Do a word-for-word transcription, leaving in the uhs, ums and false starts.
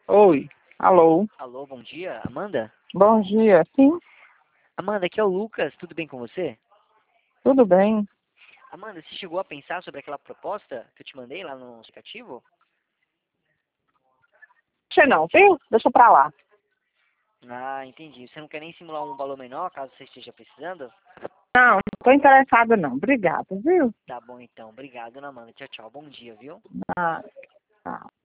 Oi, alô, Alô, bom dia, Amanda? bom dia. Sim, Amanda, aqui é o Lucas, tudo bem com você? tudo bem? Amanda, você chegou a pensar sobre aquela proposta que eu te mandei lá no aplicativo? Você não, viu? Deixa pra lá. Ah, entendi. Você não quer nem simular um valor menor, caso você esteja precisando? Não, não tô interessada não. Obrigada, viu? Tá bom então, obrigado, Ana Amanda. Tchau, tchau, bom dia, viu? Ah, tá.